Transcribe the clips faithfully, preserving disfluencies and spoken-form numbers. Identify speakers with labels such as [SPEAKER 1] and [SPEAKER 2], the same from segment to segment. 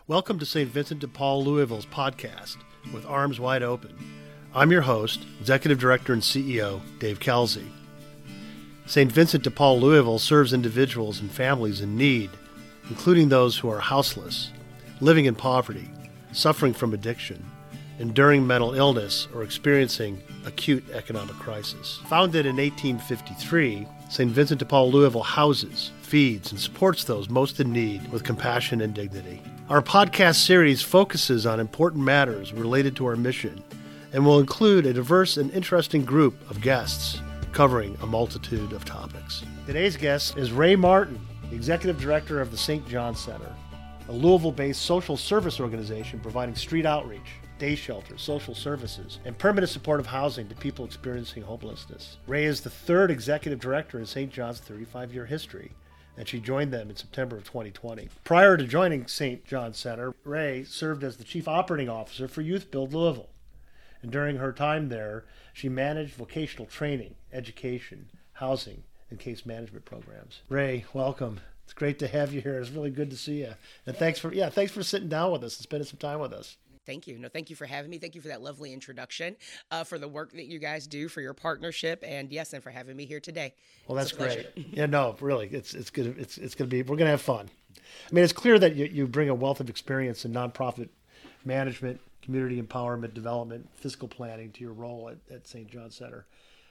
[SPEAKER 1] Welcome to Saint Vincent de Paul Louisville's podcast, With Arms Wide Open. I'm your host, Executive Director and C E O, Dave Kelsey. Saint Vincent de Paul Louisville serves individuals and families in need, including those who are houseless, living in poverty, suffering from addiction, enduring mental illness, or experiencing acute economic crisis. Founded in eighteen fifty-three, Saint Vincent de Paul Louisville houses, feeds, and supports those most in need with compassion and dignity. Our podcast series focuses on important matters related to our mission and will include a diverse and interesting group of guests covering a multitude of topics. Today's guest is Ray Martin, Executive Director of the Saint John Center, a Louisville-based social service organization providing street outreach, day shelters, social services, and permanent supportive housing to people experiencing hopelessness. Ray is the third Executive Director in Saint John's thirty-five-year history, and she joined them in September of twenty twenty. Prior to joining Saint John Center, Ray served as the Chief Operating Officer for Youth Build Louisville. And during her time there, she managed vocational training, education, housing, and case management programs. Ray, welcome. It's great to have you here. It's really good to see you. And thanks for yeah, thanks for sitting down with us and spending some time with us.
[SPEAKER 2] Thank you. No, thank you for having me. Thank you for that lovely introduction, uh, for the work that you guys do, for your partnership, and yes, and for having me here today.
[SPEAKER 1] Well, that's great. Yeah, no, really, it's it's good. It's it's going to be. We're going to have fun. I mean, it's clear that you you bring a wealth of experience in nonprofit management, community empowerment, development, fiscal planning to your role at, at Saint John Center.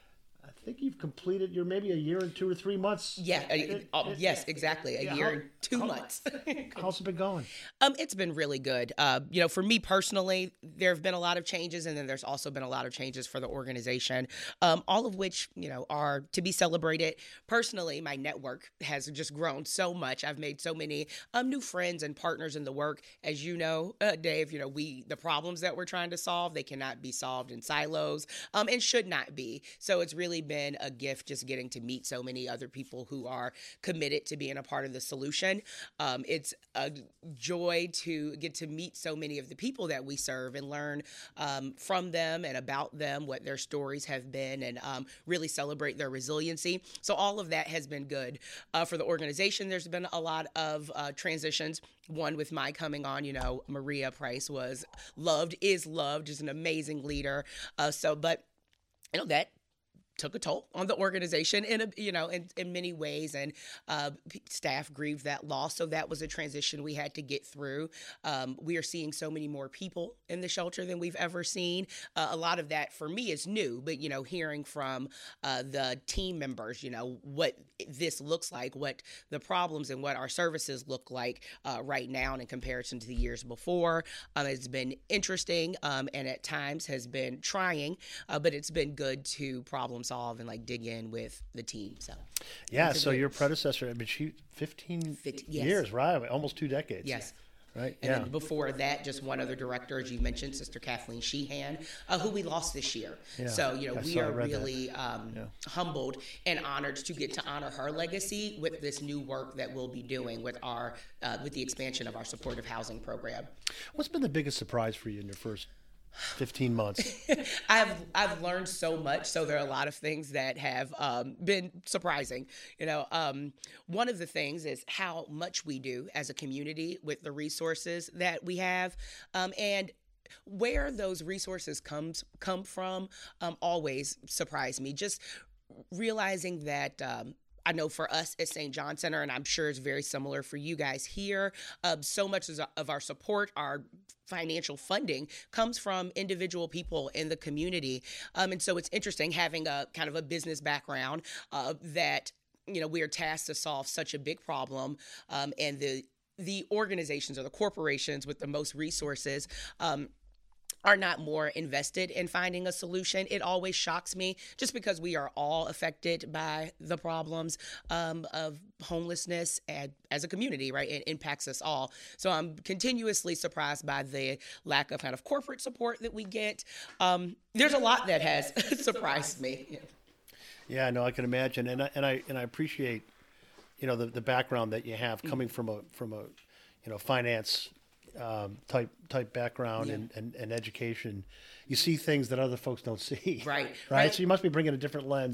[SPEAKER 1] I think you've completed, you're maybe a year and two or three months.
[SPEAKER 2] Yeah, it, uh, it, yes, exactly. A yeah, year how, and two how, months.
[SPEAKER 1] How's it been going?
[SPEAKER 2] Um, it's been really good. Uh, you know, for me personally, there have been a lot of changes, and then there's also been a lot of changes for the organization, um, all of which, you know, are to be celebrated. Personally, my network has just grown so much. I've made so many um, new friends and partners in the work. As you know, uh, Dave, you know, we the problems that we're trying to solve, they cannot be solved in silos um, and should not be. So it's really been a gift just getting to meet so many other people who are committed to being a part of the solution. Um, it's a joy to get to meet so many of the people that we serve and learn um, from them and about them, what their stories have been, and um, really celebrate their resiliency. So all of that has been good. Uh, for the organization, there's been a lot of uh, transitions. One with my coming on, you know, Maria Price was loved, is loved, is an amazing leader. Uh, so, but, you know, that took a toll on the organization in a, you know, in, in many ways, and uh, staff grieved that loss. So that was a transition we had to get through. Um, we are seeing so many more people in the shelter than we've ever seen. Uh, a lot of that for me is new, but, you know, hearing from uh, the team members, you know, what this looks like, what the problems and what our services look like uh, right now in comparison to the years before. Um, it's been interesting um, and at times has been trying, uh, but it's been good to problem solve and like dig in with the team. So
[SPEAKER 1] yeah, so your predecessor, I mean, she fifteen fifty, yes. years, right? Almost two decades.
[SPEAKER 2] Yes.
[SPEAKER 1] Right.
[SPEAKER 2] And
[SPEAKER 1] yeah.
[SPEAKER 2] then before that, just one other director, as you mentioned, Sister Kathleen Sheehan, uh, who we lost this year.
[SPEAKER 1] Yeah.
[SPEAKER 2] So, you know,
[SPEAKER 1] I
[SPEAKER 2] we
[SPEAKER 1] saw,
[SPEAKER 2] are really um,
[SPEAKER 1] yeah.
[SPEAKER 2] humbled and honored to get to honor her legacy with this new work that we'll be doing with our uh, with the expansion of our supportive housing program.
[SPEAKER 1] What's been the biggest surprise for you in your first fifteen months?
[SPEAKER 2] I've I've learned so much. So there are a lot of things that have um, been surprising. You know, um, one of the things is how much we do as a community with the resources that we have, um, and where those resources comes come from. Um, always surprised me. Just realizing that. Um, I know for us at Saint John Center, and I'm sure it's very similar for you guys here, uh, so much of our support, our financial funding comes from individual people in the community. Um, and so it's interesting having a kind of a business background uh, that, you know, we are tasked to solve such a big problem, um, and the the organizations or the corporations with the most resources um, are not more invested in finding a solution. It always shocks me just because we are all affected by the problems um, of homelessness and, as a community, right? It impacts us all. So I'm continuously surprised by the lack of kind of corporate support that we get. Um, there's a lot that has surprised me. Yeah.
[SPEAKER 1] yeah, no, I can imagine. And I, and I, and I appreciate, you know, the, the background that you have coming from a, from a, you know, finance Um, type type background yeah. and, and, and education. You see things that other folks don't see.
[SPEAKER 2] Right.
[SPEAKER 1] right.
[SPEAKER 2] Right.
[SPEAKER 1] So you must be bringing a different lens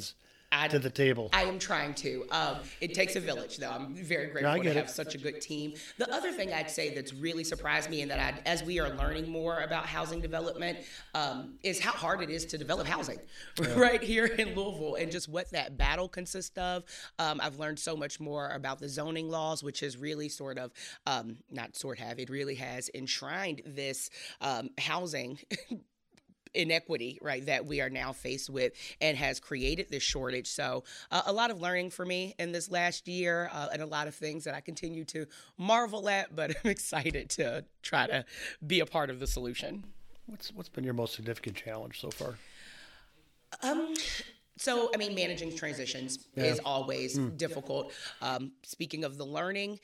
[SPEAKER 2] I,
[SPEAKER 1] to the table.
[SPEAKER 2] I am trying to. Um, it takes a village, though. I'm very grateful
[SPEAKER 1] no,
[SPEAKER 2] to have
[SPEAKER 1] it.
[SPEAKER 2] such a good team. The other thing I'd say that's really surprised me, and that I, as we are learning more about housing development, um, is how hard it is to develop housing yeah. right here in Louisville, and just what that battle consists of. Um, I've learned so much more about the zoning laws, which has really sort of, um, not sort of, it really has enshrined this um, housing inequity, right, that we are now faced with, and has created this shortage. So uh, a lot of learning for me in this last year, uh, and a lot of things that I continue to marvel at, but I'm excited to try to be a part of the solution.
[SPEAKER 1] What's what's been your most significant challenge so far?
[SPEAKER 2] Um. So, I mean, managing transitions yeah. is always mm. difficult. Um, speaking of the learning,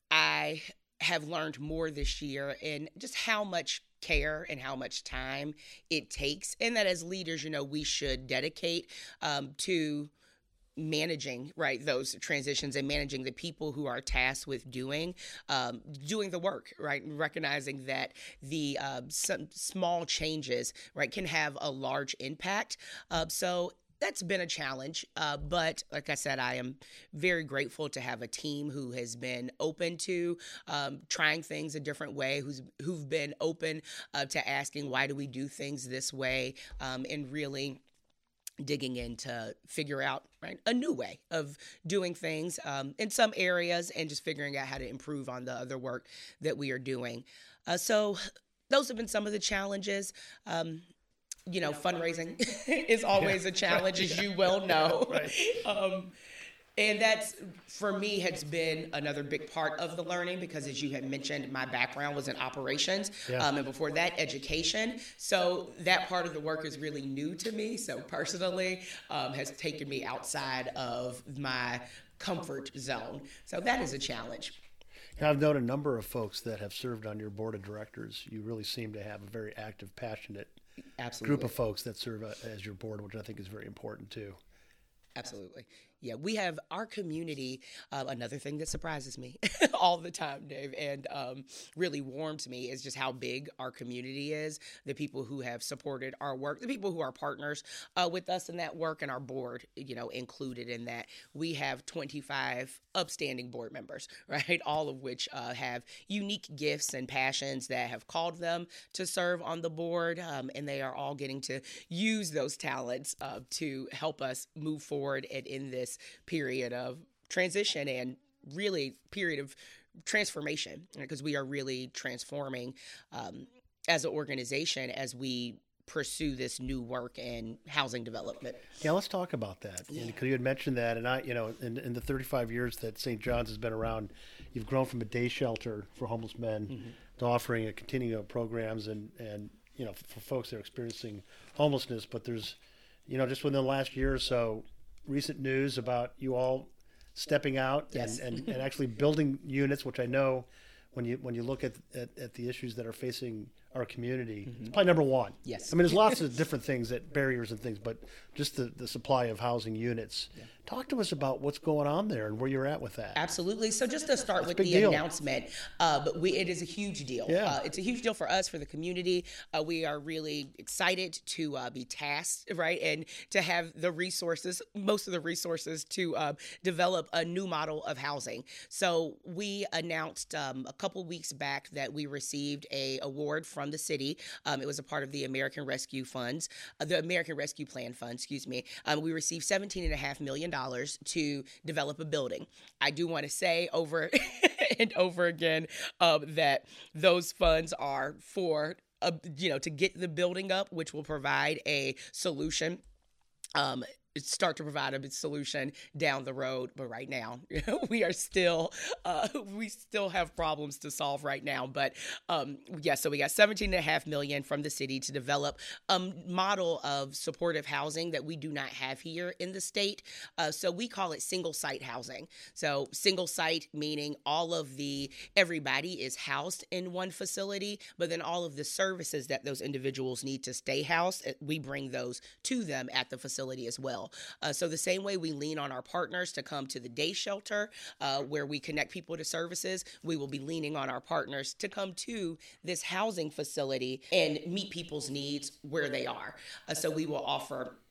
[SPEAKER 2] I have learned more this year in just how much care and how much time it takes, and that as leaders, you know, we should dedicate um, to managing, right, those transitions and managing the people who are tasked with doing um, doing the work, right, and recognizing that the uh, some small changes, right, can have a large impact. Uh, so that's been a challenge, uh, but like I said, I am very grateful to have a team who has been open to um, trying things a different way, who's who've been open uh, to asking why do we do things this way, um, and really digging in to figure out, right, a new way of doing things um, in some areas, and just figuring out how to improve on the other work that we are doing. Uh, so those have been some of the challenges. Um, You know, fundraising is always yeah. a challenge, as yeah. you well know. Right. Um, and that's, for me, has been another big part of the learning, because as you had mentioned, my background was in operations, yeah. um, and before that, education. So that part of the work is really new to me. So personally, um, has taken me outside of my comfort zone. So that is a challenge.
[SPEAKER 1] I've known a number of folks that have served on your board of directors. You really seem to have a very active, passionate
[SPEAKER 2] Absolutely.
[SPEAKER 1] group of folks that serve as your board, which I think is very important too.
[SPEAKER 2] Absolutely. Yeah, we have our community, uh, another thing that surprises me all the time, Dave, and um, really warms me, is just how big our community is, the people who have supported our work, the people who are partners uh, with us in that work, and our board, you know, included in that. We have twenty-five upstanding board members, right, all of which uh, have unique gifts and passions that have called them to serve on the board, um, and they are all getting to use those talents uh, to help us move forward and in this period of transition, and really period of transformation, because we are really transforming um, as an organization as we pursue this new work in housing development.
[SPEAKER 1] Yeah, let's talk about that. Yeah. Because you had mentioned that, and I, you know, in, in the thirty-five years that Saint John's has been around, you've grown from a day shelter for homeless men mm-hmm. to offering a continuum of programs and, and, you know, for folks that are experiencing homelessness. But there's, you know, just within the last year or so, recent news about you all stepping out yes. and, and, and actually building units, which I know when you when you look at, at, at the issues that are facing our community, mm-hmm. it's probably number one.
[SPEAKER 2] Yes.
[SPEAKER 1] I mean, there's lots of different things, that barriers and things, but just the, the supply of housing units. Yeah. Talk to us about what's going on there and where you're at with that.
[SPEAKER 2] Absolutely. So just to start
[SPEAKER 1] That's
[SPEAKER 2] with the
[SPEAKER 1] deal.
[SPEAKER 2] announcement, uh, but we, it is a huge deal.
[SPEAKER 1] Yeah.
[SPEAKER 2] Uh, it's a huge deal for us, for the community. Uh, we are really excited to uh, be tasked, right, and to have the resources, most of the resources, to uh, develop a new model of housing. So we announced um, a couple weeks back that we received a award from the city. Um, it was a part of the American Rescue Funds, uh, the American Rescue Plan Fund, excuse me. Um, we received seventeen point five million dollars to develop a building. I do want to say over and over again um, that those funds are for, uh, you know, to get the building up, which will provide a solution. Um, start to provide a solution down the road, but right now, you know, we are still uh, we still have problems to solve right now. But um, yeah, so we got seventeen and a half million from the city to develop a model of supportive housing that we do not have here in the state. Uh, so we call it single site housing. So single site meaning all of the everybody is housed in one facility, but then all of the services that those individuals need to stay housed, we bring those to them at the facility as well. Uh, so the same way we lean on our partners to come to the day shelter, uh, where we connect people to services, we will be leaning on our partners to come to this housing facility and meet people's needs where they are. Uh, so we will offer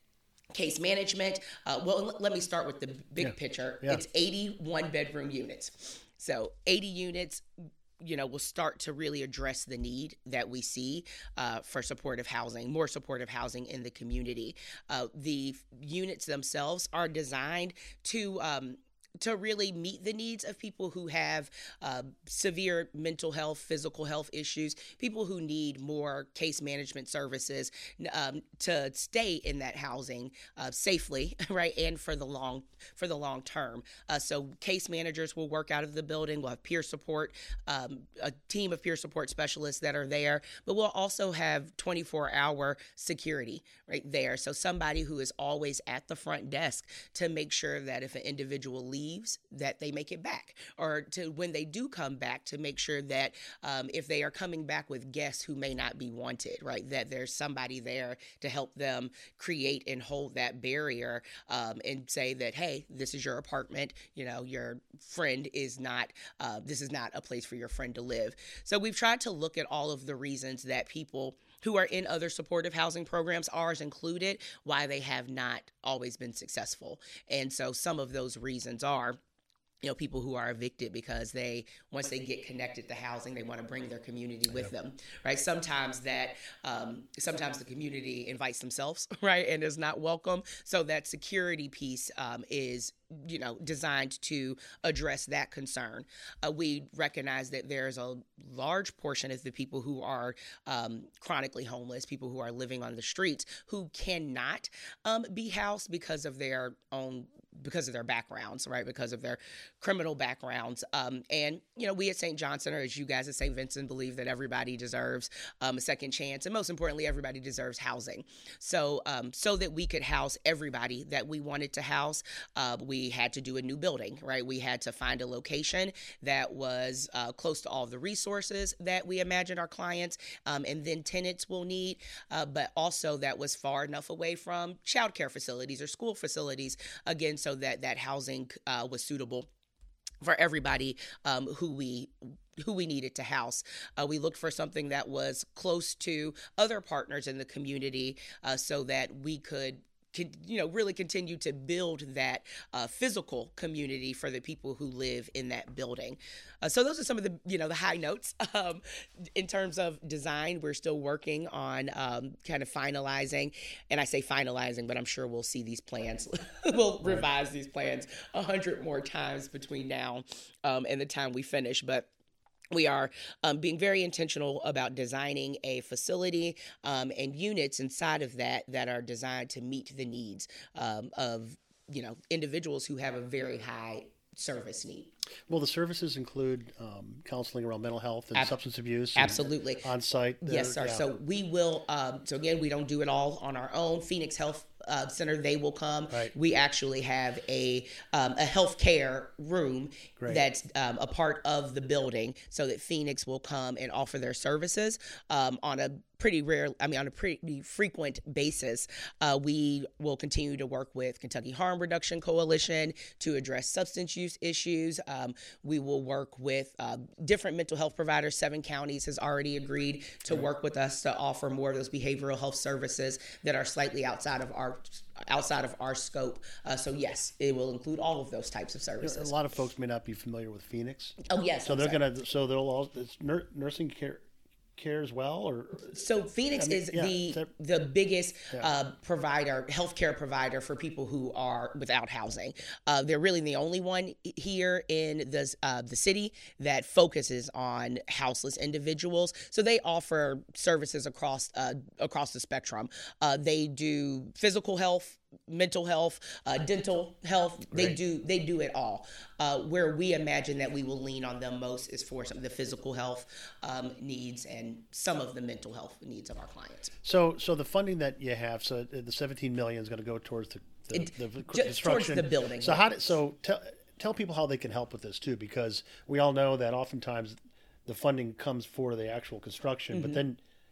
[SPEAKER 2] Case management. Uh, well, let me start with the big
[SPEAKER 1] yeah.
[SPEAKER 2] picture.
[SPEAKER 1] Yeah.
[SPEAKER 2] It's eighty-one bedroom units. So eighty units, you know, will start to really address the need that we see uh, for supportive housing, more supportive housing in the community. Uh, the units themselves are designed to um, to really meet the needs of people who have uh, severe mental health, physical health issues, people who need more case management services um, to stay in that housing uh, safely, right, and for the long for the long term. Uh, so case managers will work out of the building. We'll have peer support, um, a team of peer support specialists that are there, but we'll also have twenty-four hour security right there. So somebody who is always at the front desk to make sure that if an individual leaves, leaves, that they make it back, or to when they do come back, to make sure that um, if they are coming back with guests who may not be wanted, right, that there's somebody there to help them create and hold that barrier um, and say that, hey, this is your apartment, you know, your friend is not, uh, this is not a place for your friend to live. So we've tried to look at all of the reasons that people who are in other supportive housing programs, ours included, why they have not always been successful. And so some of those reasons are, you know, people who are evicted because they, once they get connected to housing, they want to bring their community with them, right? Sometimes that, um, sometimes the community invites themselves, right, and is not welcome. So that security piece um, is, you know, designed to address that concern. Uh, we recognize that there's a large portion of the people who are um, chronically homeless, people who are living on the streets, who cannot um, be housed because of their own because of their backgrounds, right? Because of their criminal backgrounds. Um, and, you know, we at Saint Johnson, or as you guys at Saint Vincent, believe that everybody deserves um, a second chance. And most importantly, everybody deserves housing. So, um, so that we could house everybody that we wanted to house, uh, we had to do a new building, right? We had to find a location that was uh, close to all the resources that we imagined our clients um, and then tenants will need, uh, but also that was far enough away from childcare facilities or school facilities, again, so that that housing uh, was suitable for everybody um, who we who we needed to house. Uh, we looked for something that was close to other partners in the community uh, so that we could Can, you know, really continue to build that uh, physical community for the people who live in that building. Uh, so those are some of the, you know, the high notes. Um, in terms of design, we're still working on um, kind of finalizing, and I say finalizing, but I'm sure we'll see these plans, we'll revise these plans a hundred more times between now um, and the time we finish. But we are um, being very intentional about designing a facility um, and units inside of that that are designed to meet the needs um, of, you know, individuals who have a very high service need.
[SPEAKER 1] Well, the services include um, counseling around mental health and Ab- substance abuse.
[SPEAKER 2] Absolutely.
[SPEAKER 1] On site.
[SPEAKER 2] Yes, sir. Yeah. So we will, um, so again, we don't do it all on our own. Phoenix Health Uh, Center, they will come.
[SPEAKER 1] Right.
[SPEAKER 2] We actually have a um, a healthcare room
[SPEAKER 1] Great.
[SPEAKER 2] that's um, a part of the building, so that Phoenix will come and offer their services um, on a pretty rare, I mean, on a pretty frequent basis. Uh, we will continue to work with Kentucky Harm Reduction Coalition to address substance use issues. Um, we will work with uh, different mental health providers. Seven counties has already agreed to work with us to offer more of those behavioral health services that are slightly outside of our outside of our scope. Uh, so yes, it will include all of those types of services.
[SPEAKER 1] A lot of folks may not be familiar with Phoenix.
[SPEAKER 2] Oh yes.
[SPEAKER 1] So they're going to, so they'll all, it's nur- nursing care care as well, or
[SPEAKER 2] so Phoenix I mean, is yeah, the that, the biggest yeah. uh, provider, healthcare provider for people who are without housing. Uh, they're really the only one here in the uh, the city that focuses on houseless individuals. So they offer services across uh, across the spectrum. Uh, they do physical health, mental health, uh, dental health. They
[SPEAKER 1] Great.
[SPEAKER 2] do they do it all. Uh, where we imagine that we will lean on them most is for some of the physical health um, needs and some of the mental health needs of our clients.
[SPEAKER 1] So, so the funding that you have, so the seventeen million is going to go towards the, the,
[SPEAKER 2] it,
[SPEAKER 1] the
[SPEAKER 2] just towards the building.
[SPEAKER 1] So how? Did, so tell tell people how they can help with this too, because we all know that oftentimes the funding comes for the actual construction, mm-hmm. but then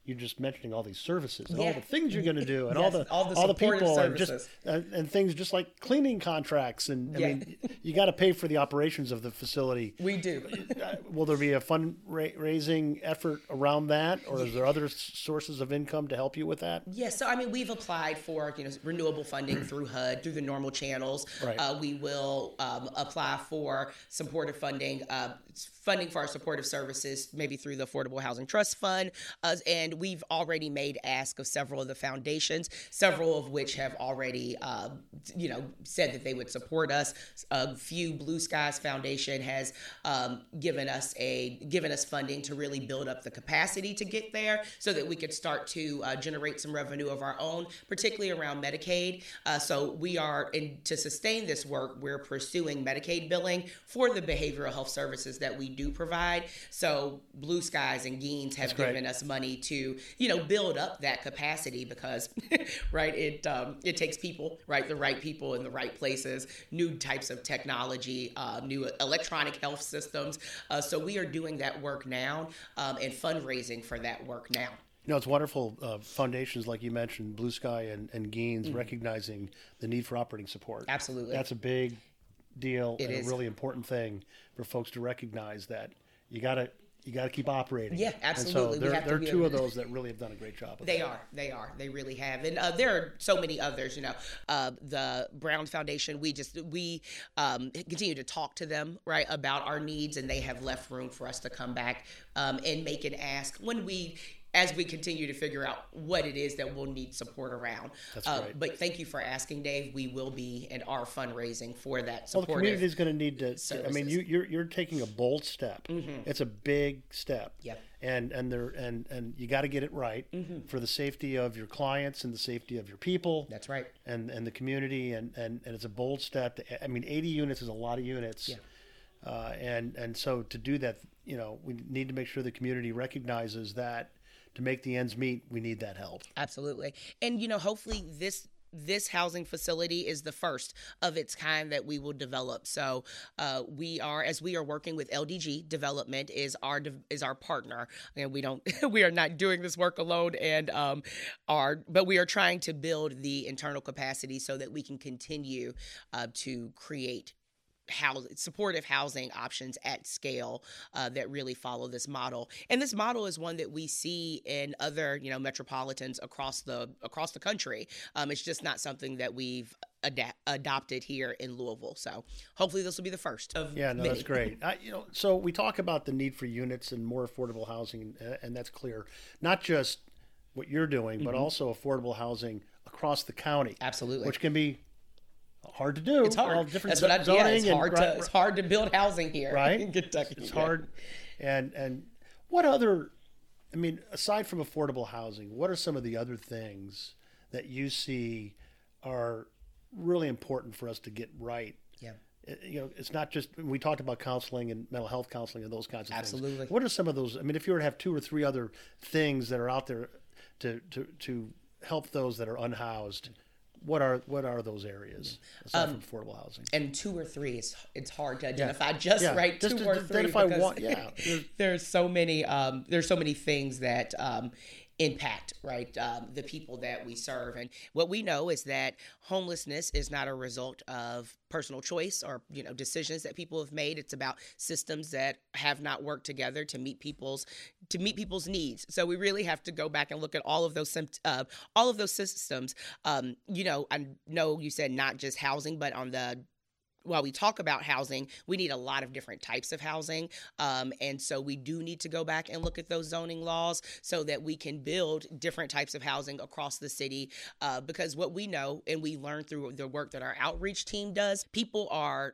[SPEAKER 1] you're just mentioning all these services and
[SPEAKER 2] Yeah.
[SPEAKER 1] all the things you're going to do and
[SPEAKER 2] Yes,
[SPEAKER 1] all the
[SPEAKER 2] all the
[SPEAKER 1] all the
[SPEAKER 2] supportive
[SPEAKER 1] people and
[SPEAKER 2] services.
[SPEAKER 1] just uh, and things just like cleaning contracts and I
[SPEAKER 2] Yeah.
[SPEAKER 1] mean you got to pay for the operations of the facility.
[SPEAKER 2] We do.
[SPEAKER 1] Uh, Will there be a fundraising effort around that, or is there other s- sources of income to help you with that?
[SPEAKER 2] Yes, so I mean, we've applied for you know renewable funding through H U D through the normal channels.
[SPEAKER 1] Right.
[SPEAKER 2] Uh, we will um, apply for supportive funding, uh, funding for our supportive services, maybe through the Affordable Housing Trust Fund, uh, and we've already made ask of several of the foundations, several of which have already uh, you know said that they would support us. A few Blue Skies Foundation has um, given us a given us funding to really build up the capacity to get there, so that we could start to uh, generate some revenue of our own, particularly around Medicaid. Uh, so we are, in, to sustain this work, we're pursuing Medicaid billing for the behavioral health services that we do provide. So Blue Skies and Geens have
[SPEAKER 1] great.
[SPEAKER 2] given us money to, you know, build up that capacity because, right, it um, it takes people, right, the right people in the right places, new types of technology, uh, new electronic health systems. Uh, so we are doing that work now um, and fundraising for that work now.
[SPEAKER 1] You know, it's wonderful. Uh, foundations like you mentioned, Blue Sky and, and Geens, recognizing the need for operating support.
[SPEAKER 2] Absolutely.
[SPEAKER 1] That's a big deal
[SPEAKER 2] It
[SPEAKER 1] and
[SPEAKER 2] is.
[SPEAKER 1] a really important thing for folks to recognize that you gotta you gotta keep operating.
[SPEAKER 2] Yeah, absolutely.
[SPEAKER 1] And
[SPEAKER 2] We
[SPEAKER 1] so there,
[SPEAKER 2] have to
[SPEAKER 1] there are
[SPEAKER 2] be
[SPEAKER 1] two
[SPEAKER 2] able
[SPEAKER 1] of
[SPEAKER 2] to-
[SPEAKER 1] those that really have done a great job. Of
[SPEAKER 2] They
[SPEAKER 1] that.
[SPEAKER 2] are. They are. They really have. And uh, there are so many others, you know. Uh, the Brown Foundation, we just, we um, continue to talk to them, right, about our needs, and they have left room for us to come back um, and make an ask when we, as we continue to figure out what it is that we'll need support around.
[SPEAKER 1] That's
[SPEAKER 2] uh,
[SPEAKER 1] great.
[SPEAKER 2] But thank you for asking, Dave. We will be and are fundraising for that
[SPEAKER 1] Well, the
[SPEAKER 2] supportive.
[SPEAKER 1] community is going to need to. to- I mean,
[SPEAKER 2] services.
[SPEAKER 1] you, you're you're taking a bold step. It's a big step.
[SPEAKER 2] Yep.
[SPEAKER 1] And and there and and you got to get it right for the safety of your clients and the safety of your people.
[SPEAKER 2] That's right.
[SPEAKER 1] And and the community and and, and it's a bold step. To, I mean, eighty units is a lot of units.
[SPEAKER 2] Yeah.
[SPEAKER 1] Uh, and and so to do that, you know, we need to make sure the community recognizes that to make the ends meet, we need that help.
[SPEAKER 2] Absolutely. And, you know, hopefully this this housing facility is the first of its kind that we will develop. So uh, we are, as we are working with L D G Development, is our is our partner, and we don't we are not doing this work alone, and um, are but we are trying to build the internal capacity so that we can continue uh, to create house, supportive housing options at scale uh, that really follow this model. And this model is one that we see in other, you know, metropolitans across the across the country. Um, it's just not something that we've adapt, adopted here in Louisville. So hopefully this will be the first of
[SPEAKER 1] Yeah, no,
[SPEAKER 2] many.
[SPEAKER 1] that's great. I, you know, so we talk about the need for units and more affordable housing, uh, and that's clear. Not just what you're doing, but also affordable housing across the county.
[SPEAKER 2] Absolutely.
[SPEAKER 1] Which can be hard to do.
[SPEAKER 2] It's hard.
[SPEAKER 1] All different
[SPEAKER 2] That's what I.
[SPEAKER 1] zoning
[SPEAKER 2] Yeah, it's
[SPEAKER 1] and-
[SPEAKER 2] hard
[SPEAKER 1] right,
[SPEAKER 2] to. It's hard to build housing here,
[SPEAKER 1] right?
[SPEAKER 2] in Kentucky.
[SPEAKER 1] It's
[SPEAKER 2] Yeah.
[SPEAKER 1] hard. And and what other? I mean, aside from affordable housing, what are some of the other things that you see are really important for us to get right?
[SPEAKER 2] Yeah.
[SPEAKER 1] It- you know, it's not just, we talked about counseling and mental health counseling and those kinds of
[SPEAKER 2] Absolutely.
[SPEAKER 1] things. What are some of those? I mean, if you were to have two or three other things that are out there to to to help those that are unhoused, what are what are those areas aside
[SPEAKER 2] Um,
[SPEAKER 1] from affordable housing?
[SPEAKER 2] And two or three is it's hard to identify. Just
[SPEAKER 1] Yeah,
[SPEAKER 2] right,
[SPEAKER 1] just
[SPEAKER 2] two
[SPEAKER 1] to
[SPEAKER 2] or three.
[SPEAKER 1] identify
[SPEAKER 2] because
[SPEAKER 1] one- yeah. There's-
[SPEAKER 2] there's so many. Um, there's so many things that um, impact right um, the people that we serve. And what we know is that homelessness is not a result of personal choice or you know decisions that people have made. It's about systems that have not worked together to meet people's to meet people's needs. So we really have to go back and look at all of those sympt- uh, all of those systems. Um, you know, I know you said not just housing, but on the while we talk about housing, we need a lot of different types of housing. Um, and so we do need to go back and look at those zoning laws so that we can build different types of housing across the city. Uh, because what we know and we learn through the work that our outreach team does, people are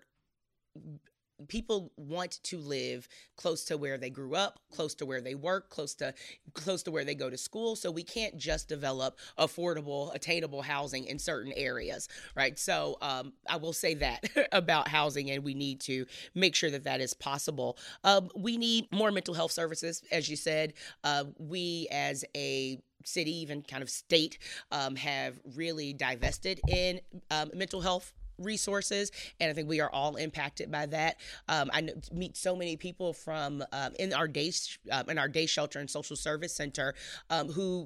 [SPEAKER 2] people want to live close to where they grew up, close to where they work, close to close to where they go to school. So we can't just develop affordable, attainable housing in certain areas, right? So um, I will say that about housing, and we need to make sure that that is possible. Um, we need more mental health services, as you said. Uh, we as a city, even kind of state, um, have really divested in um, mental health resources, and I think we are all impacted by that. Um, I know, meet so many people from um, in our day uh, in our day shelter and social service center um, who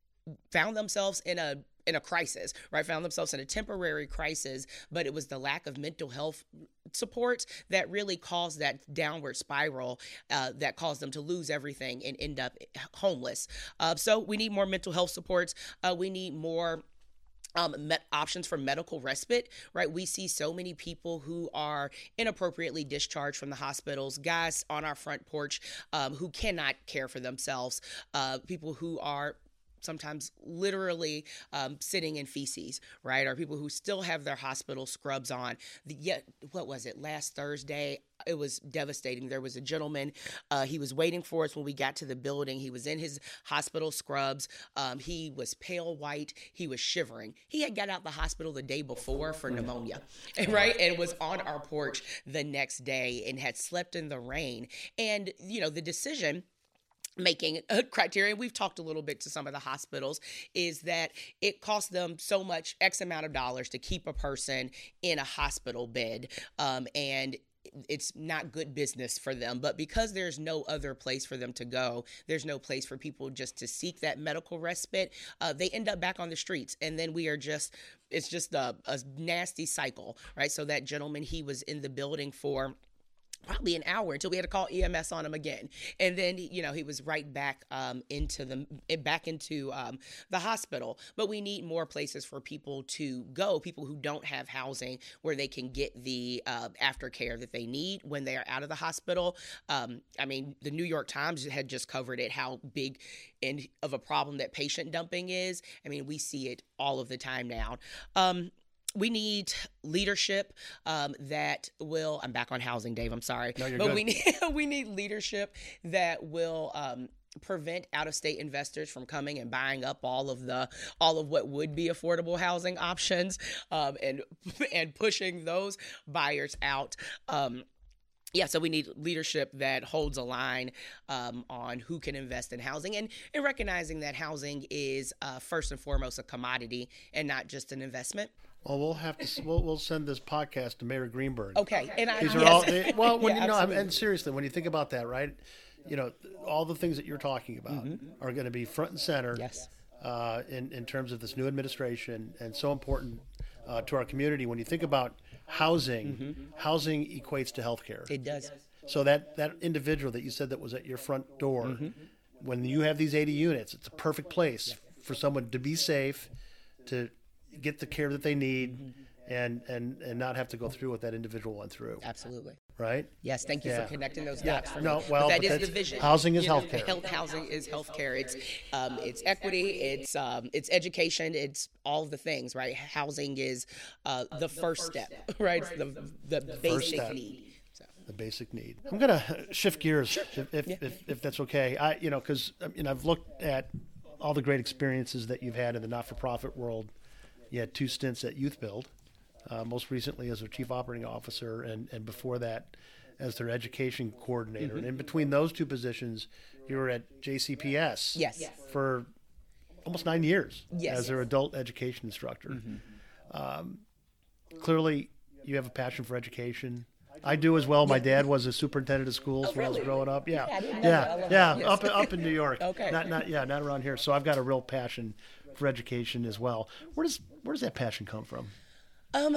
[SPEAKER 2] found themselves in a in a crisis, right? Found themselves in a temporary crisis, but it was the lack of mental health supports that really caused that downward spiral uh, that caused them to lose everything and end up homeless. Uh, so we need more mental health supports. Uh, we need more Um, met options for medical respite, right? We see so many people who are inappropriately discharged from the hospitals, guys on our front porch um, who cannot care for themselves, uh, people who are sometimes literally um, sitting in feces, right? Or people who still have their hospital scrubs on. The, yet, what was it, last Thursday? It was devastating. There was a gentleman, uh, he was waiting for us when we got to the building. He was in his hospital scrubs. Um, he was pale white. He was shivering. He had got out the hospital the day before for pneumonia, right? And was on our porch the next day and had slept in the rain. And, you know, the decision making a criteria, we've talked a little bit to some of the hospitals, is that it costs them so much X amount of dollars to keep a person in a hospital bed. Um, and it's not good business for them. But because there's no other place for them to go, there's no place for people just to seek that medical respite, uh, they end up back on the streets. And then we are just, it's just a, a nasty cycle, right? So that gentleman, he was in the building for probably an hour until we had to call E M S on him again. And then, you know, he was right back um, into the back into um, the hospital. But we need more places for people to go, people who don't have housing where they can get the uh, aftercare that they need when they are out of the hospital. Um, I mean, the New York Times had just covered it, how big and of a problem that patient dumping is. I mean, we see it all of the time now. Um, We need leadership um, that will, I'm back on housing, Dave, I'm sorry.
[SPEAKER 1] No, you're
[SPEAKER 2] but
[SPEAKER 1] good.
[SPEAKER 2] we need we need leadership that will um, prevent out-of-state investors from coming and buying up all of the all of what would be affordable housing options um, and and pushing those buyers out. Um, Yeah, so we need leadership that holds a line um, on who can invest in housing and, and recognizing that housing is uh, first and foremost a commodity and not just an investment.
[SPEAKER 1] Well, we'll have to. We'll, we'll send this podcast to Mayor Greenberg.
[SPEAKER 2] Okay, and I
[SPEAKER 1] These are
[SPEAKER 2] yes.
[SPEAKER 1] all. They, well, when
[SPEAKER 2] Yeah,
[SPEAKER 1] you know,
[SPEAKER 2] absolutely.
[SPEAKER 1] and seriously, when you think about that, right? You know, all the things that you're talking about
[SPEAKER 2] Mm-hmm.
[SPEAKER 1] are going to be front and center.
[SPEAKER 2] Yes.
[SPEAKER 1] Uh, in in terms of this new administration, and so important uh, to our community. When you think about housing,
[SPEAKER 2] Mm-hmm.
[SPEAKER 1] housing equates to healthcare.
[SPEAKER 2] It does.
[SPEAKER 1] So that, that individual that you said that was at your front door,
[SPEAKER 2] Mm-hmm.
[SPEAKER 1] when you have these eighty units, it's a perfect place for someone to be safe, to get the care that they need,
[SPEAKER 2] Mm-hmm.
[SPEAKER 1] and, and, and not have to go through what that individual went through.
[SPEAKER 2] Absolutely.
[SPEAKER 1] Right?
[SPEAKER 2] Yes, thank you
[SPEAKER 1] Yeah.
[SPEAKER 2] for connecting those
[SPEAKER 1] Yeah.
[SPEAKER 2] dots for
[SPEAKER 1] No,
[SPEAKER 2] me.
[SPEAKER 1] well,
[SPEAKER 2] But that
[SPEAKER 1] but
[SPEAKER 2] is
[SPEAKER 1] that's-
[SPEAKER 2] the vision.
[SPEAKER 1] housing is
[SPEAKER 2] You know,
[SPEAKER 1] healthcare.
[SPEAKER 2] health, housing is healthcare. It's um, it's equity. It's um, it's education. It's all of the things, right? Housing is uh, the, first step, right? It's the the basic
[SPEAKER 1] step.
[SPEAKER 2] need. So.
[SPEAKER 1] The basic need. I'm going to shift gears if, if,
[SPEAKER 2] Yeah.
[SPEAKER 1] if, if that's okay. I, you know, because you know, I've looked at all the great experiences that you've had in the not-for-profit world. You had two stints at Youth Build, uh, most recently as their chief operating officer, and, and before that as their education coordinator.
[SPEAKER 2] Mm-hmm.
[SPEAKER 1] And in between those two positions, you were at J C P S
[SPEAKER 2] Yes.
[SPEAKER 1] for almost nine years
[SPEAKER 2] Yes.
[SPEAKER 1] as their adult education instructor.
[SPEAKER 2] Mm-hmm.
[SPEAKER 1] Um, clearly, you have a passion for education. I do as well. My dad was a superintendent of schools
[SPEAKER 2] Oh,
[SPEAKER 1] when I was
[SPEAKER 2] really?
[SPEAKER 1] growing up. Yeah,
[SPEAKER 2] Yeah, I didn't know that. I
[SPEAKER 1] yeah,
[SPEAKER 2] love
[SPEAKER 1] yeah.
[SPEAKER 2] that. Yes.
[SPEAKER 1] Up up in New York.
[SPEAKER 2] Okay.
[SPEAKER 1] Not not yeah, not around here. So I've got a real passion for education as well. Where does where does that passion come from?
[SPEAKER 2] Um,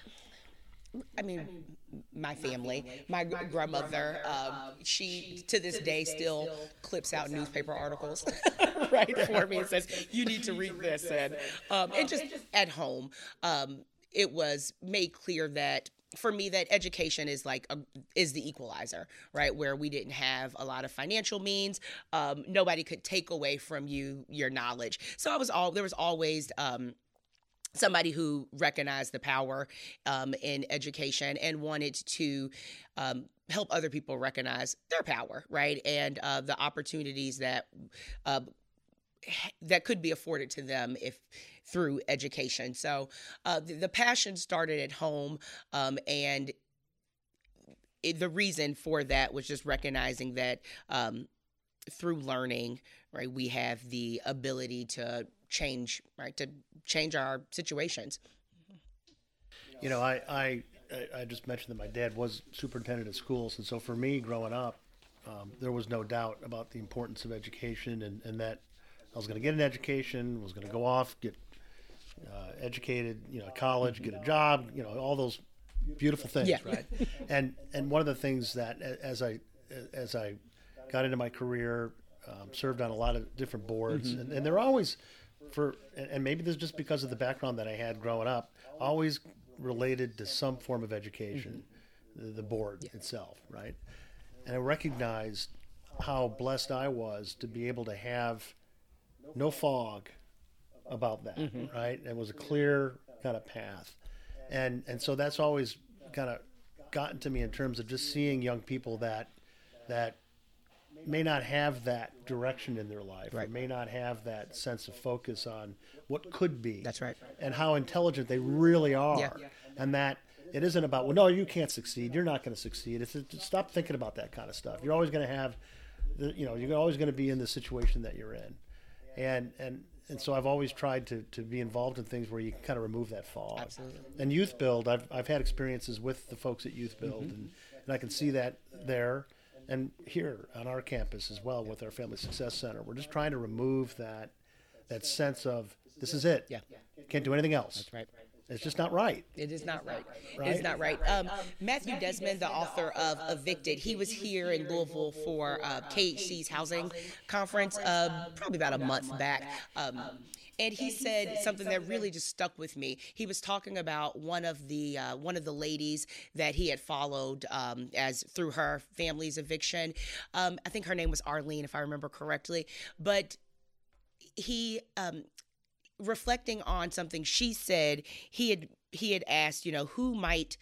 [SPEAKER 2] I mean, my family, my gr- grandmother, um, she to this day still clips out newspaper articles, right, for me and says, you need to read this. And, um, and just at home, um, it was made clear that for me that education is like a, is the equalizer, right? Where we didn't have a lot of financial means, um, nobody could take away from you your knowledge. So I was all there was always um, somebody who recognized the power um, in education and wanted to um, help other people recognize their power, right? And uh, the opportunities that uh, that could be afforded to them if through education. So uh, the, the passion started at home, um, and it, the reason for that was just recognizing that um, through learning, right, we have the ability to change, right, to change our situations.
[SPEAKER 1] You know, I, I, I just mentioned that my dad was superintendent of schools, and so for me growing up, um, there was no doubt about the importance of education, and, and that I was going to get an education, was going to go off, get uh, educated, you know, college, get a job, you know, all those beautiful things,
[SPEAKER 2] yeah.
[SPEAKER 1] right? and and one of the things that as I as I got into my career, um, served on a lot of different boards, mm-hmm. and, and they're always for, and maybe this is just because of the background that I had growing up, always related to some form of education, mm-hmm. the, the board yeah. itself, right? And I recognized how blessed I was to be able to have no fog about that, mm-hmm. right? It was a clear kind of path. And and so that's always kind of gotten to me in terms of just seeing young people that that may not have that direction in their life, right. or may not have that sense of focus on what could be.
[SPEAKER 2] That's right.
[SPEAKER 1] And how intelligent they really are.
[SPEAKER 2] Yeah.
[SPEAKER 1] And that it isn't about, well, no, you can't succeed. You're not going to succeed. It's, it's stop thinking about that kind of stuff. You're always going to have, the, you know, you're always going to be in the situation that you're in. And and and so I've always tried to, to be involved in things where you can kind of remove that fog.
[SPEAKER 2] Absolutely.
[SPEAKER 1] And Youth Build, I've I've had experiences with the folks at Youth Build, mm-hmm. and, and I can see that there and here on our campus as well with our Family Success Center. We're just trying to remove that that sense of this is it.
[SPEAKER 2] Yeah.
[SPEAKER 1] Can't do anything else.
[SPEAKER 2] That's right.
[SPEAKER 1] It's just not right.
[SPEAKER 2] It is not right.
[SPEAKER 1] right?
[SPEAKER 2] It is not right. Um, Matthew Desmond, the author of Evicted, he was here in Louisville for uh, K H C's housing conference uh, probably about a month back. Um, And he said something that really just stuck with me. He was talking about one of the uh, one of the ladies that he had followed um, as through her family's eviction. Um, I think her name was Arlene, if I remember correctly. But he, um, reflecting on something she said, he had he had asked, you know, who might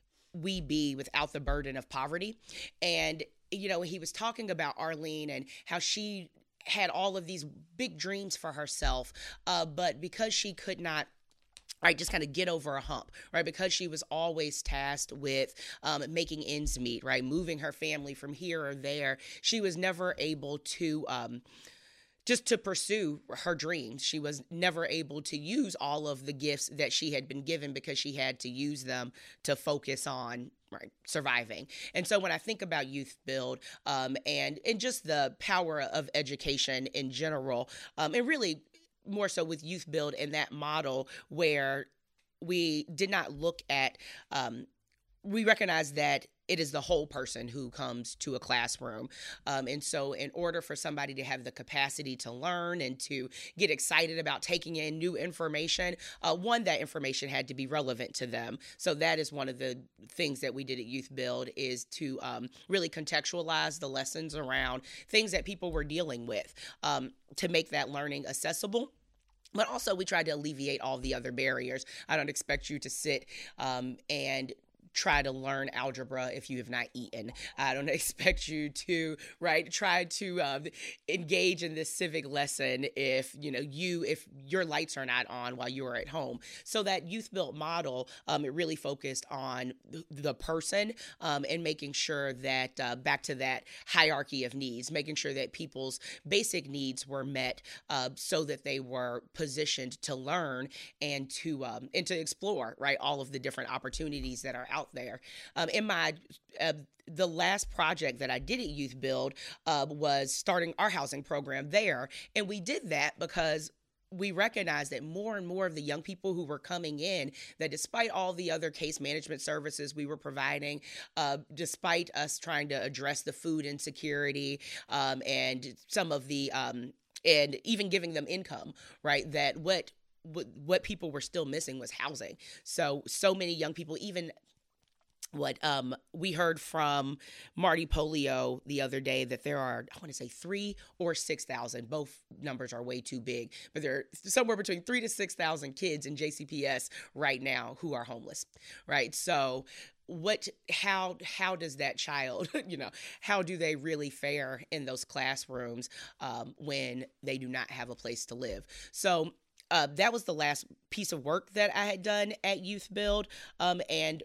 [SPEAKER 2] we be without the burden of poverty? And you know, he was talking about Arlene and how she had all of these big dreams for herself, uh, but because she could not, right, just kind of get over a hump, right, because she was always tasked with um, making ends meet, right, moving her family from here or there, she was never able to um, just to pursue her dreams. She was never able to use all of the gifts that she had been given because she had to use them to focus on right, surviving. And so when I think about Youth Build um, and, and just the power of education in general, um, and really more so with Youth Build and that model where we did not look at, um, we recognize that it is the whole person who comes to a classroom. Um, and so in order for somebody to have the capacity to learn and to get excited about taking in new information, uh, one, that information had to be relevant to them. So that is one of the things that we did at Youth Build is to um, really contextualize the lessons around things that people were dealing with um, to make that learning accessible. But also we tried to alleviate all the other barriers. I don't expect you to sit um, and try to learn algebra if you have not eaten. I don't expect you to, right, try to uh, engage in this civic lesson if, you know, you, if your lights are not on while you are at home. So that Youth Built model, um, it really focused on the person um, and making sure that, uh, back to that hierarchy of needs, making sure that people's basic needs were met uh, so that they were positioned to learn and to, um, and to explore, right, all of the different opportunities that are out there. Um, in my uh, the last project that I did at Youth Build uh, was starting our housing program there, and we did that because we recognized that more and more of the young people who were coming in, that despite all the other case management services we were providing, uh, despite us trying to address the food insecurity um, and some of the um, and even giving them income, right, that what what what people were still missing was housing. So so many young people, even What um, we heard from Marty Polio the other day that there are, I want to say three or six thousand. Both numbers are way too big, but there are somewhere between three to six thousand kids in J C P S right now who are homeless, right? So, what? How? How does that child, you know, how do they really fare in those classrooms um, when they do not have a place to live? So. Uh, that was the last piece of work that I had done at Youth Build, um, and.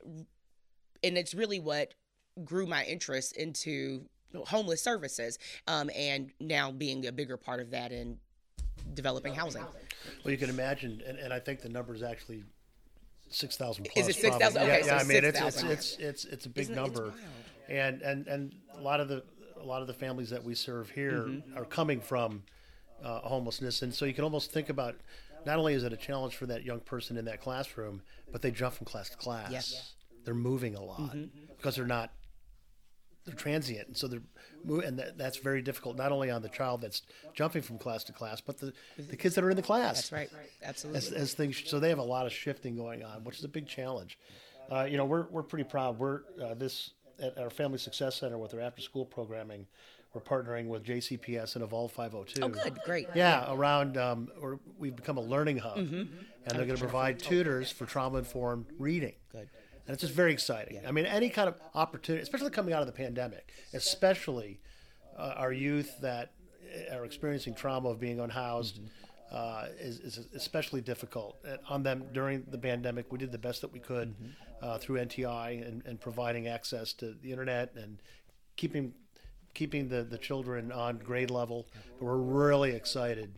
[SPEAKER 2] And it's really what grew my interest into homeless services um, and now being a bigger part of that in developing housing.
[SPEAKER 1] Well, you can imagine, and, and I think the numbers actually six thousand plus.
[SPEAKER 2] Is it six thousand?
[SPEAKER 1] Yeah,
[SPEAKER 2] Okay,
[SPEAKER 1] yeah.
[SPEAKER 2] so
[SPEAKER 1] I mean,
[SPEAKER 2] six
[SPEAKER 1] it's it's,
[SPEAKER 2] thousand.
[SPEAKER 1] it's it's it's a big
[SPEAKER 2] Isn't it- it's
[SPEAKER 1] number,
[SPEAKER 2] wild.
[SPEAKER 1] and and and a lot of the a lot of the families that we serve here
[SPEAKER 2] Mm-hmm.
[SPEAKER 1] are coming from uh, homelessness, and so you can almost think about. Not only is it a challenge for that young person in that classroom, but they jump from class to class.
[SPEAKER 2] Yes.
[SPEAKER 1] They're moving a lot
[SPEAKER 2] Mm-hmm.
[SPEAKER 1] because they're not they're transient, and so they're mo- and that, that's very difficult. Not only on the child that's jumping from class to class, but the, the kids that are in the class.
[SPEAKER 2] That's right. Absolutely.
[SPEAKER 1] As, as things, so they have a lot of shifting going on, which is a big challenge. Uh, you know, we're we're pretty proud. We're uh, this at our Family Success Center with our after school programming. We're partnering with J C P S and Evolve five oh two.
[SPEAKER 2] Oh, good. Great.
[SPEAKER 1] Yeah, around, um, or we've become a learning hub,
[SPEAKER 2] Mm-hmm.
[SPEAKER 1] and they're going to provide tutors for trauma-informed reading.
[SPEAKER 2] Good.
[SPEAKER 1] And it's just very exciting. I mean, any kind of opportunity, especially coming out of the pandemic, especially uh, our youth that are experiencing trauma of being unhoused,
[SPEAKER 2] Mm-hmm.
[SPEAKER 1] uh, is, is especially difficult. And on them during the pandemic, we did the best that we could
[SPEAKER 2] Mm-hmm.
[SPEAKER 1] uh, through N T I and, and providing access to the internet and keeping keeping the, the children on grade level. But we're really excited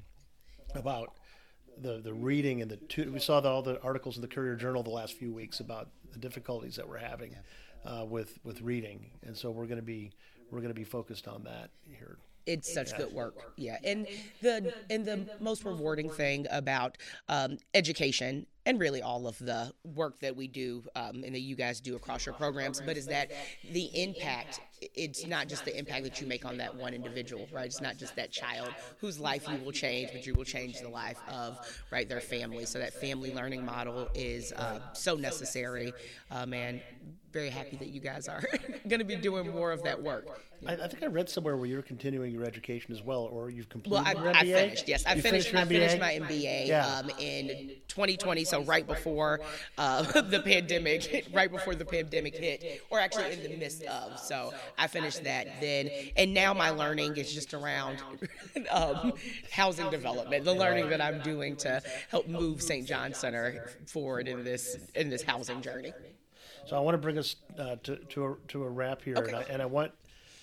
[SPEAKER 1] about the the reading and the tu- we saw the, all the articles in the Courier Journal the last few weeks about the difficulties that we're having uh, with with reading, and so we're going to be we're going to be focused on that here.
[SPEAKER 2] It's such good work. Yeah. And the and the most rewarding thing about um, education and really all of the work that we do um, and that you guys do across your programs, but is that the impact, it's not just the impact that you make on that one individual, right? It's not just that child whose life you will change, but you will change the life of, right, their family. So that family learning model is uh, so necessary, um, and very happy that you guys are going to be doing more of that work.
[SPEAKER 1] I, I think I read somewhere where you're continuing your education as well, or you've completed
[SPEAKER 2] Well, I,
[SPEAKER 1] your
[SPEAKER 2] I
[SPEAKER 1] M B A?
[SPEAKER 2] finished. Yes, I
[SPEAKER 1] You
[SPEAKER 2] finished.
[SPEAKER 1] your
[SPEAKER 2] I finished
[SPEAKER 1] M B A?
[SPEAKER 2] my M B A
[SPEAKER 1] Yeah.
[SPEAKER 2] um, in twenty twenty. So right before uh, the pandemic, hit, right before the pandemic hit, or actually in the midst of. So I finished that then, and now my learning is just around um, housing development. The learning that I'm doing to help move Saint John Center forward in this in this housing journey.
[SPEAKER 1] So I want to bring us uh, to to a, to a wrap here,
[SPEAKER 2] Okay.
[SPEAKER 1] and, I, and I want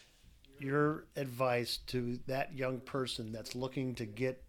[SPEAKER 1] your advice to that young person that's looking to get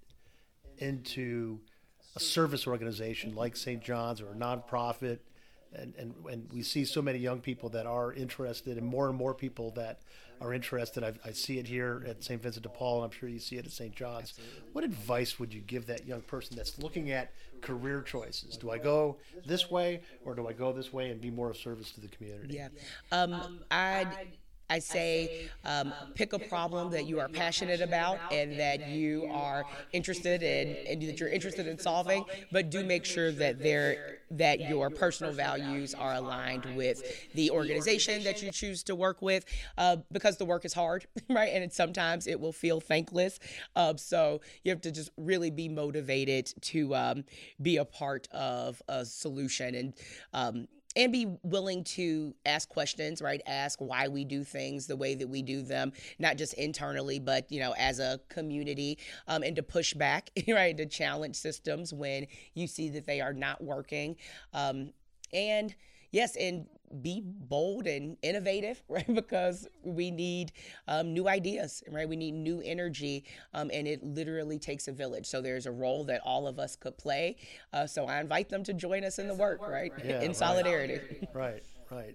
[SPEAKER 1] into a service organization like Saint John's or a nonprofit, and, and, and we see so many young people that are interested, and more and more people that are interested. I, I see it here at Saint Vincent de Paul, and I'm sure you see it at Saint John's. Absolutely. What advice would you give that young person that's looking at career choices? Do I go this way, or do I go this way and be more of service to the community?
[SPEAKER 2] Yeah, um, I'd I say um, pick a problem that you are passionate about and that you are interested in, and that you're interested in solving. But do make sure that there that your personal values are aligned with the organization that you choose to work with, uh, because the work is hard, right? And it, sometimes it will feel thankless. Uh, so you have to just really be motivated to um, be a part of a solution, and um, and be willing to ask questions, right? Ask why we do things the way that we do them, not just internally, but, you know, as a community, um, and to push back, right? To challenge systems when you see that they are not working. Um, and yes, and be bold and innovative, right? Because we need um, new ideas, right? We need new energy, um, and it literally takes a village. So there's a role that all of us could play. Uh, so I invite them to join us in the work, right?
[SPEAKER 1] Yeah,
[SPEAKER 2] in
[SPEAKER 1] right.
[SPEAKER 2] solidarity.
[SPEAKER 1] Right, right.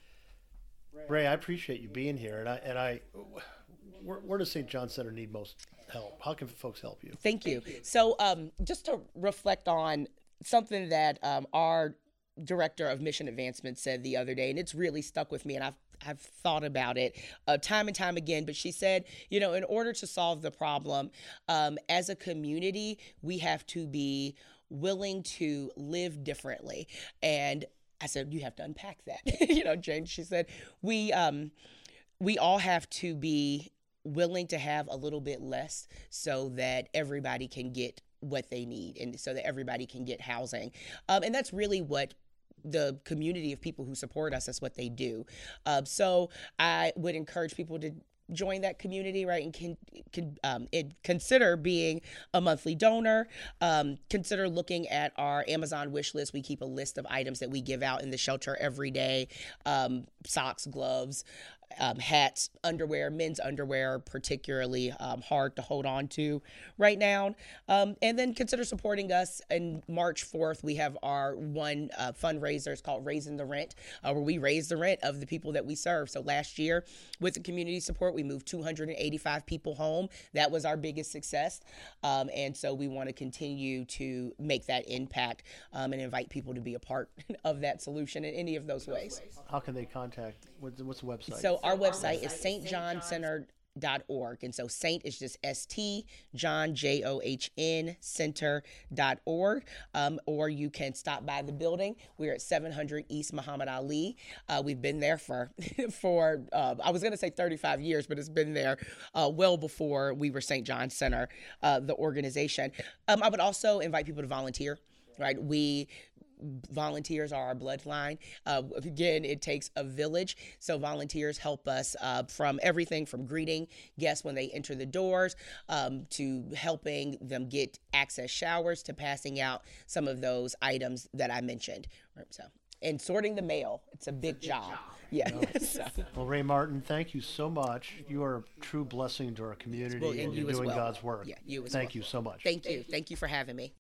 [SPEAKER 1] Ray, I appreciate you being here, and I and I, where, where does Saint John Center need most help? How can folks help you?
[SPEAKER 2] Thank you. So um, just to reflect on something that um, our director of mission advancement said the other day, and it's really stuck with me, and I've I've thought about it uh, time and time again, but she said, you know, in order to solve the problem, um, as a community, we have to be willing to live differently. And I said, you have to unpack that. you know, Jane, she said, we um, we all have to be willing to have a little bit less so that everybody can get what they need, and so that everybody can get housing. Um, and that's really what the community of people who support us, that's what they do. Uh, so I would encourage people to join that community, right? And can, can um, it consider being a monthly donor. Um, consider looking at our Amazon wish list. We keep a list of items that we give out in the shelter every day: um, socks, gloves, um, hats, underwear, men's underwear, particularly um, hard to hold on to right now. Um, and then consider supporting us. On March fourth, we have our one uh, fundraiser. It's called Raising the Rent, uh, where we raise the rent of the people that we serve. So last year, with the community support, we moved two hundred eighty-five people home. That was our biggest success. Um, and so we want to continue to make that impact um, and invite people to be a part of that solution in any of those ways.
[SPEAKER 1] How can they contact? What's, what's the website?
[SPEAKER 2] So our website is Saint John Center dot org. And so Saint is just S T, John, J O H N, center dot org. Um, or you can stop by the building. We're at seven hundred East Muhammad Ali. Uh, we've been there for, for uh, I was going to say thirty-five years, but it's been there uh, well before we were Saint John Center, uh, the organization. Um, I would also invite people to volunteer, right? We Volunteers are our bloodline. Uh, again, it takes a village. So volunteers help us uh, from everything from greeting guests when they enter the doors um, to helping them get access showers to passing out some of those items that I mentioned. Right, so, and sorting the mail. It's a big, it's a big job. job. Yeah. No. so.
[SPEAKER 1] Well, Ray Martin, thank you so much. You are a true blessing to our community,
[SPEAKER 2] well, and,
[SPEAKER 1] and
[SPEAKER 2] you
[SPEAKER 1] you're doing
[SPEAKER 2] well.
[SPEAKER 1] God's work.
[SPEAKER 2] Yeah, you as
[SPEAKER 1] Thank
[SPEAKER 2] well.
[SPEAKER 1] you so much.
[SPEAKER 2] Thank you. Thank you for having me.